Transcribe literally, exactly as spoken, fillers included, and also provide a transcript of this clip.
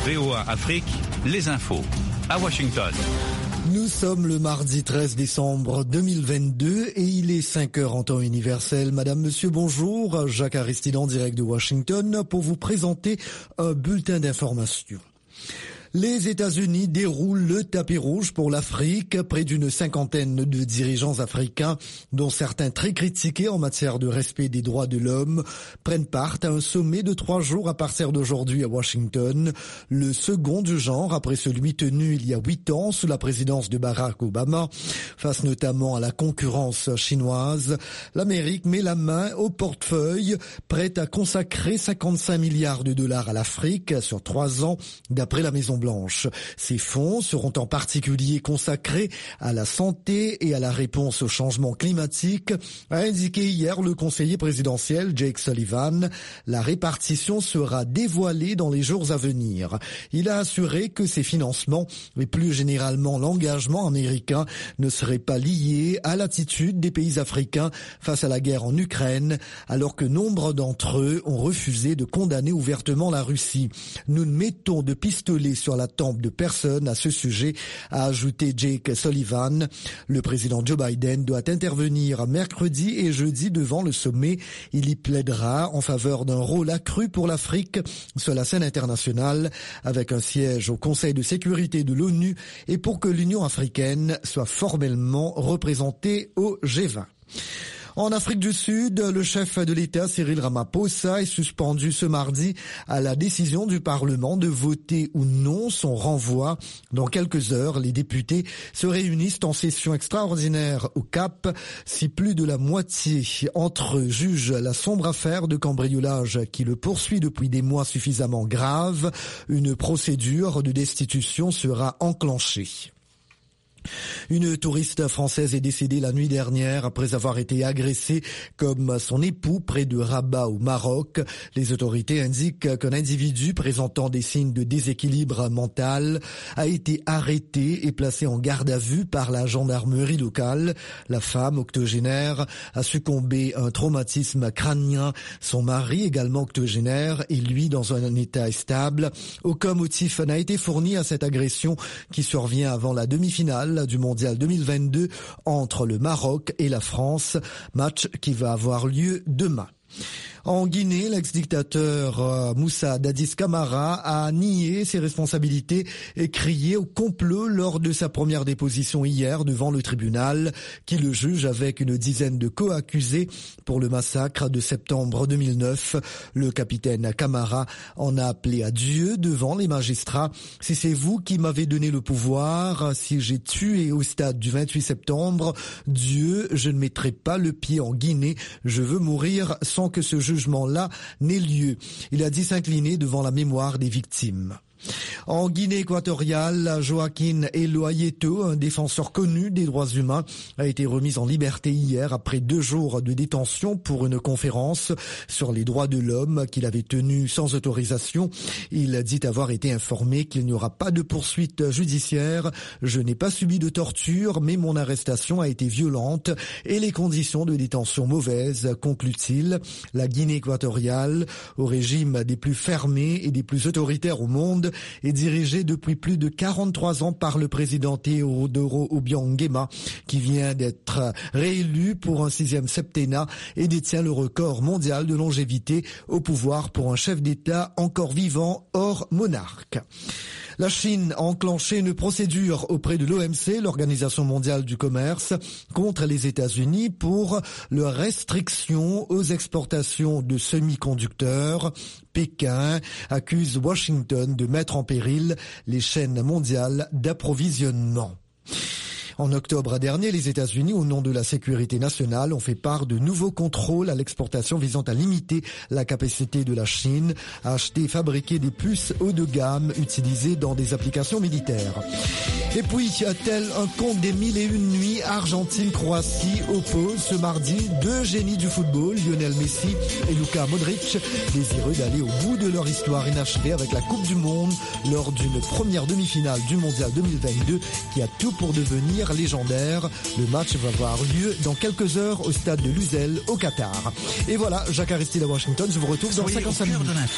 V O A Afrique, les infos à Washington. Nous sommes le mardi treize décembre deux mille vingt-deux et il est cinq heures en temps universel. Madame, monsieur, bonjour. Jacques Aristide en direct de Washington pour vous présenter un bulletin d'information. Les États-Unis déroulent le tapis rouge pour l'Afrique. Près d'une cinquantaine de dirigeants africains, dont certains très critiqués en matière de respect des droits de l'homme, prennent part à un sommet de trois jours à partir d'aujourd'hui à Washington. Le second du genre après celui tenu il y a huit ans sous la présidence de Barack Obama. Face notamment à la concurrence chinoise, l'Amérique met la main au portefeuille, prête à consacrer cinquante-cinq milliards de dollars à l'Afrique sur trois ans, d'après la Maison Blanche. Ces fonds seront en particulier consacrés à la santé et à la réponse au changement climatique, a indiqué hier le conseiller présidentiel Jake Sullivan. La répartition sera dévoilée dans les jours à venir. Il a assuré que ces financements et plus généralement l'engagement américain ne seraient pas liés à l'attitude des pays africains face à la guerre en Ukraine, alors que nombre d'entre eux ont refusé de condamner ouvertement la Russie. Nous ne mettons de pistolet sur la tempe de personne à ce sujet, a ajouté Jake Sullivan. Le président Joe Biden doit intervenir mercredi et jeudi devant le sommet. Il y plaidera en faveur d'un rôle accru pour l'Afrique sur la scène internationale, avec un siège au Conseil de sécurité de l'ONU et pour que l'Union africaine soit formellement représentée au G vingt. En Afrique du Sud, le chef de l'État, Cyril Ramaphosa, est suspendu ce mardi à la décision du Parlement de voter ou non son renvoi. Dans quelques heures, les députés se réunissent en session extraordinaire au Cap. Si plus de la moitié entre eux jugent la sombre affaire de cambriolage qui le poursuit depuis des mois suffisamment grave, une procédure de destitution sera enclenchée. Une touriste française est décédée la nuit dernière après avoir été agressée comme son époux près de Rabat au Maroc. Les autorités indiquent qu'un individu présentant des signes de déséquilibre mental a été arrêté et placé en garde à vue par la gendarmerie locale. La femme octogénaire a succombé à un traumatisme crânien. Son mari, également octogénaire, est lui dans un état stable. Aucun motif n'a été fourni à cette agression qui survient avant la demi-finale du mondial deux mille vingt-deux entre le Maroc et la France, match qui va avoir lieu demain. En Guinée, l'ex-dictateur euh, Moussa Dadis Camara a nié ses responsabilités et crié au complot lors de sa première déposition hier devant le tribunal qui le juge avec une dizaine de co-accusés pour le massacre de septembre deux mille neuf. Le capitaine Camara en a appelé à Dieu devant les magistrats. « Si c'est vous qui m'avez donné le pouvoir, si j'ai tué au stade du vingt-huit septembre, Dieu, je ne mettrai pas le pied en Guinée. Je veux mourir sans que ce jugement-là n'ait lieu. » Il a dit s'incliner devant la mémoire des victimes. En Guinée équatoriale, Joaquín Eloyeto, un défenseur connu des droits humains, a été remis en liberté hier après deux jours de détention pour une conférence sur les droits de l'homme qu'il avait tenue sans autorisation. Il dit avoir été informé qu'il n'y aura pas de poursuite judiciaire. « Je n'ai pas subi de torture, mais mon arrestation a été violente et les conditions de détention mauvaises », conclut-il. La Guinée équatoriale, au régime des plus fermés et des plus autoritaires au monde, est dirigé depuis plus de quarante-trois ans par le président Teodoro Obiang Nguema, qui vient d'être réélu pour un sixième septennat et détient le record mondial de longévité au pouvoir pour un chef d'État encore vivant hors monarque. La Chine a enclenché une procédure auprès de l'O M C, l'Organisation mondiale du commerce, contre les États-Unis pour leur restriction aux exportations de semi-conducteurs. Pékin accuse Washington de mettre en péril les chaînes mondiales d'approvisionnement. En octobre dernier, les États-Unis, au nom de la sécurité nationale, ont fait part de nouveaux contrôles à l'exportation visant à limiter la capacité de la Chine à acheter et fabriquer des puces haut de gamme utilisées dans des applications militaires. Et puis, tel un conte des mille et une nuits, Argentine-Croatie oppose ce mardi deux génies du football, Lionel Messi et Luka Modric, désireux d'aller au bout de leur histoire inachevée avec la Coupe du Monde lors d'une première demi-finale du Mondial deux mille vingt-deux qui a tout pour devenir légendaire. Le match va avoir lieu dans quelques heures au stade de Lusail au Qatar. Et voilà, Jacques Aristide à Washington, je vous retrouve dans cinquante-cinq minutes.